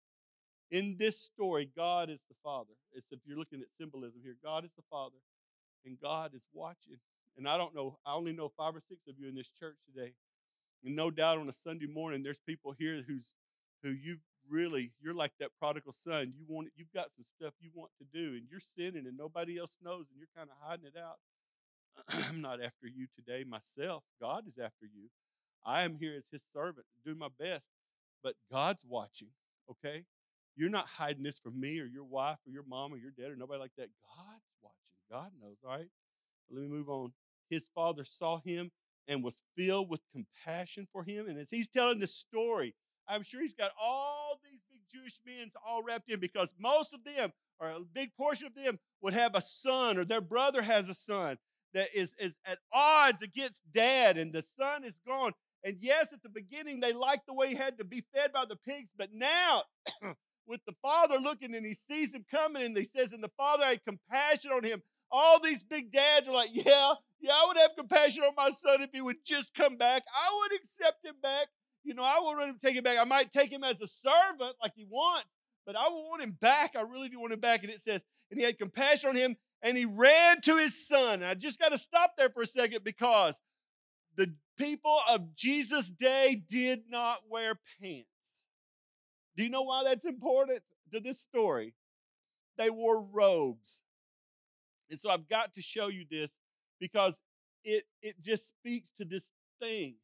In this story, God is the father. It's, if you're looking at symbolism here, God is the father, and God is watching. And I don't know, I only know five or six of you in this church today. And no doubt on a Sunday morning, there's people here who's who you really, you're like that prodigal son. You want, you've got some stuff you want to do, and you're sinning, and nobody else knows, and you're kind of hiding it out. I'm not after you today myself. God is after you. I am here as his servant, do my best, but God's watching, okay? You're not hiding this from me or your wife or your mom or your dad or nobody like that. God's watching. God knows, all right? Let me move on. His father saw him and was filled with compassion for him. And as he's telling the story, I'm sure he's got all these big Jewish men all wrapped in, because most of them, or a big portion of them, would have a son, or their brother has a son that is, is at odds against dad, and the son is gone. And yes, at the beginning, they liked the way he had to be fed by the pigs, but now, with the father looking and he sees him coming, and he says, and the father had compassion on him. All these big dads are like, yeah, yeah, I would have compassion on my son if he would just come back. I would accept him back. You know, I would let him take him back. I might take him as a servant like he wants, but I would want him back. I really do want him back. And it says, and he had compassion on him, and he ran to his son. And I just got to stop there for a second, because the people of Jesus' day did not wear pants. Do you know why that's important to this story? They wore robes. And so I've got to show you this, because it, it just speaks to this thing.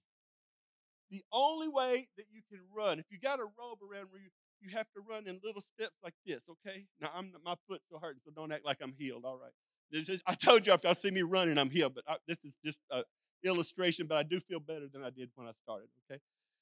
The only way that you can run, if you got a robe around you, you have to run in little steps like this, okay? Now, I'm my foot's still hurting, so don't act like I'm healed, all right? This is, I told you if y'all see me running, I'm healed, but I, this is just an illustration, but I do feel better than I did when I started, okay?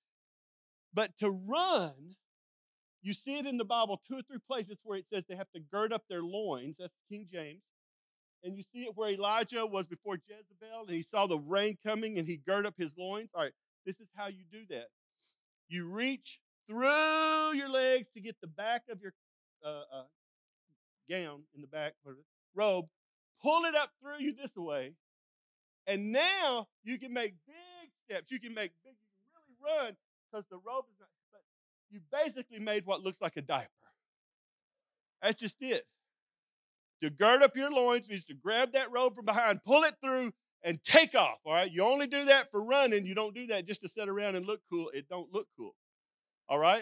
But to run, you see it in the Bible two or three places where it says they have to gird up their loins. That's King James. And you see it where Elijah was before Jezebel, and he saw the rain coming, and he girded up his loins. All right, this is how you do that. You reach through your legs to get the back of your uh, uh, gown in the back, or robe, pull it up through you this way, and now you can make big steps. You can make big, you can really run, because the robe is not, but you basically made what looks like a diaper. That's just it. To gird up your loins means to grab that robe from behind, pull it through, and take off, all right? You only do that for running. You don't do that just to sit around and look cool. It don't look cool, all right?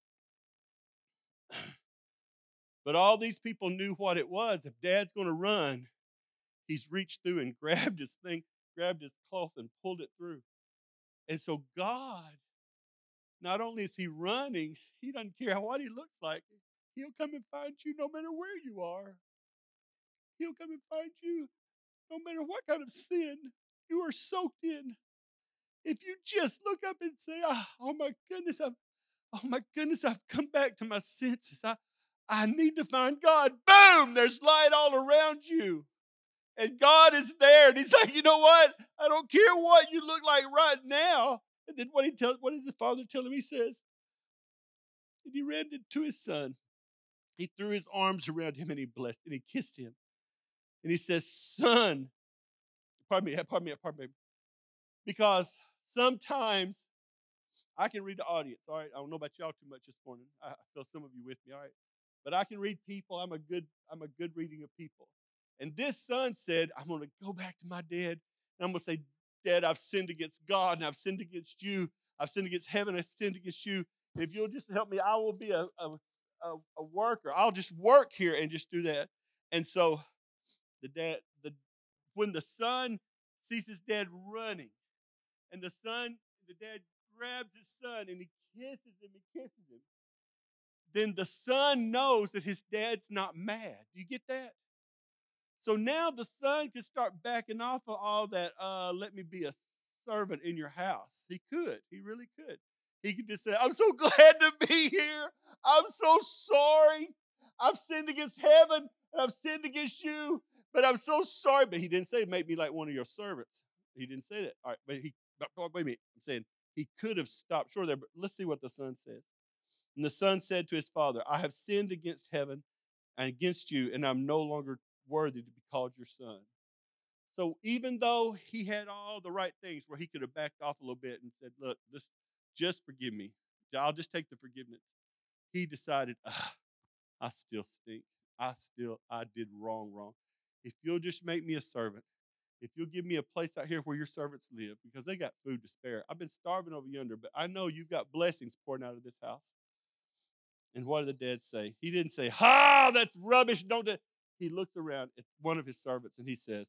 But all these people knew what it was. If Dad's going to run, he's reached through and grabbed his thing, grabbed his cloth and pulled it through. And so God, not only is he running, he doesn't care what he looks like. He'll come and find you no matter where you are. He'll come and find you no matter what kind of sin you are soaked in. If you just look up and say, oh, oh my goodness, I've, oh my goodness, I've come back to my senses. I, I need to find God. Boom, there's light all around you. And God is there. And he's like, you know what? I don't care what you look like right now. And then what he tells, what does the father tell him? He says, and he ran to his son. He threw his arms around him and he blessed and he kissed him. And he says, son, pardon me, pardon me, pardon me. Because sometimes I can read the audience, all right? I don't know about y'all too much this morning. I feel some of you with me, all right? But I can read people. I'm a good, I'm a good reading of people. And this son said, I'm going to go back to my dad, and I'm going to say, Dad, I've sinned against God and I've sinned against you. I've sinned against heaven. I've sinned against you. And if you'll just help me, I will be a, a, a, a worker. I'll just work here and just do that. And so the dad, the when the son sees his dad running, and the son, the dad grabs his son and he kisses him, he kisses him, then the son knows that his dad's not mad. Do you get that? So now the son could start backing off of all that, uh, let me be a servant in your house. He could. He really could. He could just say, I'm so glad to be here. I'm so sorry. I've sinned against heaven and I've sinned against you, but I'm so sorry. But he didn't say, make me like one of your servants. He didn't say that. All right, but he, but wait a minute. I'm saying he could have stopped short there, but let's see what the son says. And the son said to his father, I have sinned against heaven and against you, and I'm no longer worthy to be called your son. So even though he had all the right things where he could have backed off a little bit and said, look, this, just forgive me. I'll just take the forgiveness. He decided, ah, I still stink. I still, I did wrong, wrong. If you'll just make me a servant, if you'll give me a place out here where your servants live, because they got food to spare. I've been starving over yonder, but I know you've got blessings pouring out of this house. And what did the dad say? He didn't say, ha, that's rubbish. Don't do it. He looks around at one of his servants and he says,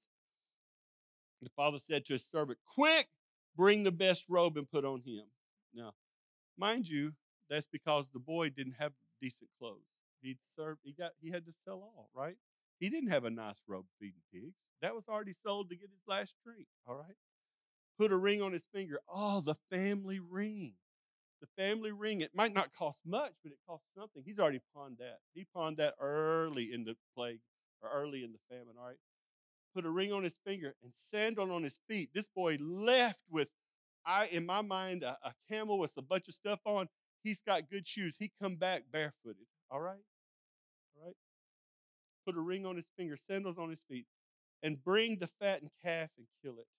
the father said to his servant, quick, bring the best robe and put on him. Now, mind you, that's because the boy didn't have decent clothes. He'd served, he got, he had to sell all, right? He didn't have a nice robe feeding pigs. That was already sold to get his last drink, all right? Put a ring on his finger. Oh, the family ring. The family ring, it might not cost much, but it costs something. He's already pawned that. He pawned that early in the plague, or early in the famine, all right? Put a ring on his finger and sandal on his feet. This boy left with, I in my mind, a, a camel with a bunch of stuff on. He's got good shoes. He come back barefooted, all right? All right? Put a ring on his finger, sandals on his feet, and bring the fattened calf and kill it.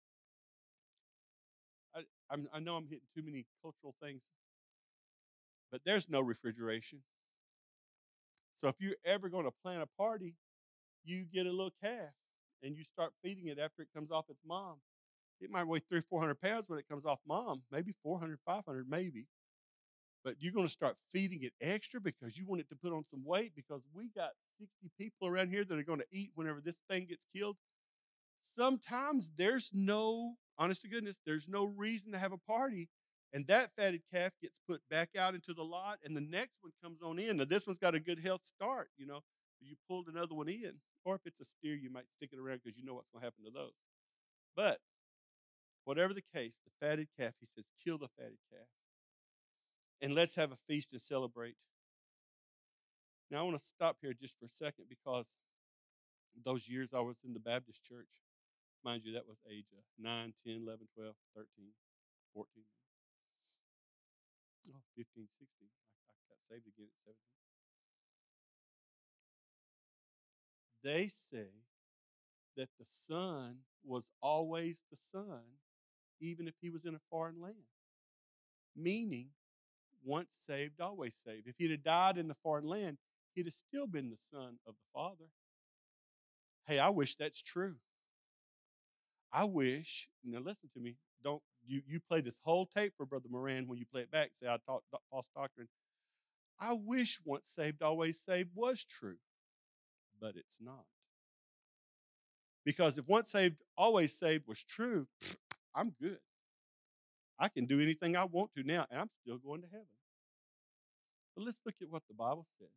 I, I'm, I know I'm hitting too many cultural things, but there's no refrigeration. So if you're ever going to plan a party, you get a little calf and you start feeding it after it comes off its mom. It might weigh three or four hundred pounds when it comes off mom, maybe four hundred, five hundred, maybe. But you're going to start feeding it extra because you want it to put on some weight, because we got sixty people around here that are going to eat whenever this thing gets killed. Sometimes there's no, honest to goodness, there's no reason to have a party. And that fatted calf gets put back out into the lot, and the next one comes on in. Now, this one's got a good health start, you know. You pulled another one in. Or if it's a steer, you might stick it around because you know what's going to happen to those. But whatever the case, the fatted calf, he says, kill the fatted calf. And let's have a feast and celebrate. Now, I want to stop here just for a second, because those years I was in the Baptist church, mind you, that was age of nine, ten, eleven, twelve, thirteen, fourteen. Oh, fifteen, sixteen. I, I got saved again at seventeen. They say that the son was always the son, even if he was in a foreign land. Meaning, once saved, always saved. If he'd have died in the foreign land, he'd have still been the son of the Father. Hey, I wish that's true. I wish, now listen to me, don't you, you play this whole tape for Brother Moran. When you play it back, say I taught false doctrine. I wish once saved, always saved was true, but it's not. Because if once saved, always saved was true, I'm good. I can do anything I want to now, and I'm still going to heaven. But let's look at what the Bible says.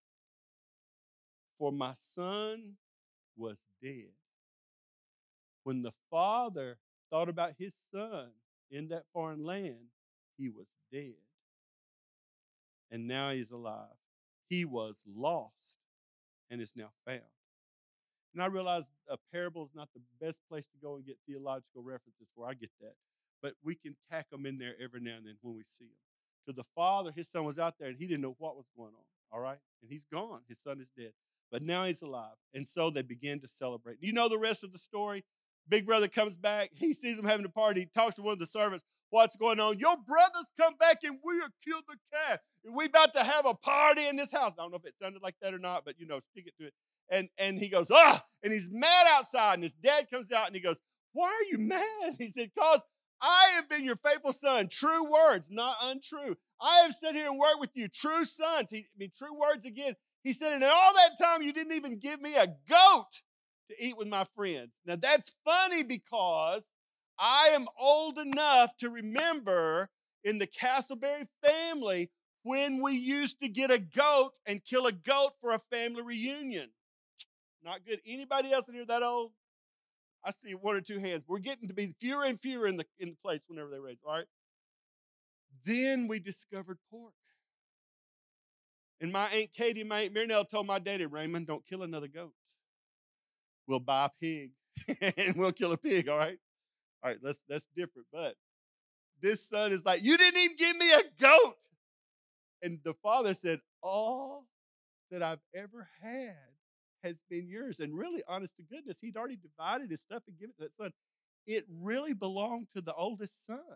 For my son was dead. When the father thought about his son in that foreign land, he was dead. And now he's alive. He was lost and is now found. And I realize a parable is not the best place to go and get theological references for. I get that. But we can tack them in there every now and then when we see them. To the father, his son was out there and he didn't know what was going on. All right? And he's gone. His son is dead. But now he's alive. And so they begin to celebrate. You know the rest of the story? Big brother comes back. He sees them having a party. He talks to one of the servants. What's going on? Your brothers come back and we have killed the calf. And we about to have a party in this house. I don't know if it sounded like that or not, but, you know, stick it to it. And, and he goes, ah, and he's mad outside. And his dad comes out and he goes, why are you mad? He said, because I have been your faithful son. True words, not untrue. I have sat here and worked with you. True sons. He, I mean, true words again. He said, and in all that time, you didn't even give me a goat to eat with my friends. Now, that's funny because I am old enough to remember in the Castleberry family when we used to get a goat and kill a goat for a family reunion. Not good. Anybody else in here that old? I see one or two hands. We're getting to be fewer and fewer in the in the place whenever they raise. All right. Then we discovered pork. And my Aunt Katie and my Aunt Marinelle told my daddy, Raymond, don't kill another goat. We'll buy a pig and we'll kill a pig, all right? All right, that's, that's different. But this son is like, you didn't even give me a goat. And the father said, all that I've ever had has been yours. And really, honest to goodness, he'd already divided his stuff and given it to that son. It really belonged to the oldest son.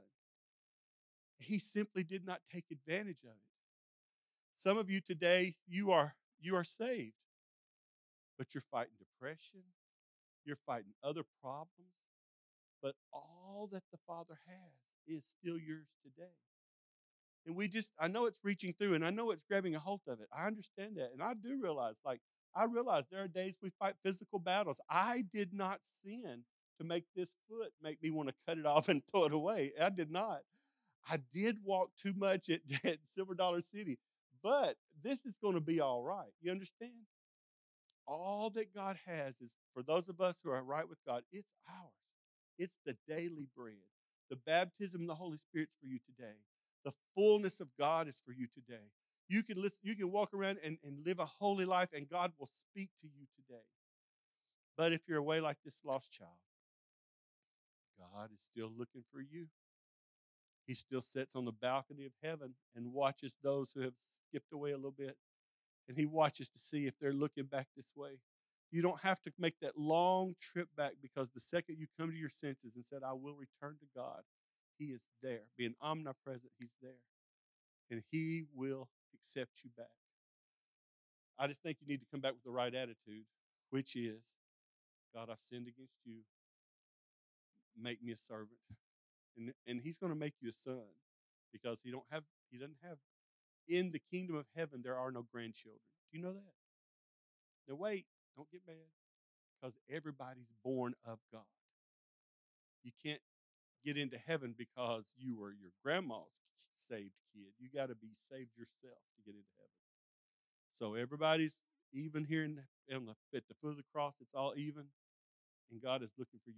He simply did not take advantage of it. Some of you today, you are you are saved, but you're fighting depression, you're fighting other problems, but all that the Father has is still yours today. And we just, I know it's reaching through, and I know it's grabbing a hold of it. I understand that, and I do realize, like, I realize there are days we fight physical battles. I did not sin to make this foot make me want to cut it off and throw it away. I did not. I did walk too much at, at Silver Dollar City, but this is going to be all right. You understand? All that God has is for those of us who are right with God, it's ours. It's the daily bread. The baptism of the Holy Spirit's for you today. The fullness of God is for you today. You can listen, you can walk around and, and live a holy life, and God will speak to you today. But if you're away like this lost child, God is still looking for you. He still sits on the balcony of heaven and watches those who have skipped away a little bit. And he watches to see if they're looking back this way. You don't have to make that long trip back, because the second you come to your senses and said, I will return to God, he is there. Being omnipresent, he's there. And he will accept you back. I just think you need to come back with the right attitude, which is, God, I've sinned against you. Make me a servant. And, and he's going to make you a son, because he don't have he doesn't have in the kingdom of heaven there are no grandchildren. Do you know that? Now wait, don't get mad, because everybody's born of God. You can't get into heaven because you were your grandma's saved kid. You got to be saved yourself to get into heaven. So everybody's even here in the, in the, at the foot of the cross. It's all even, and God is looking for you.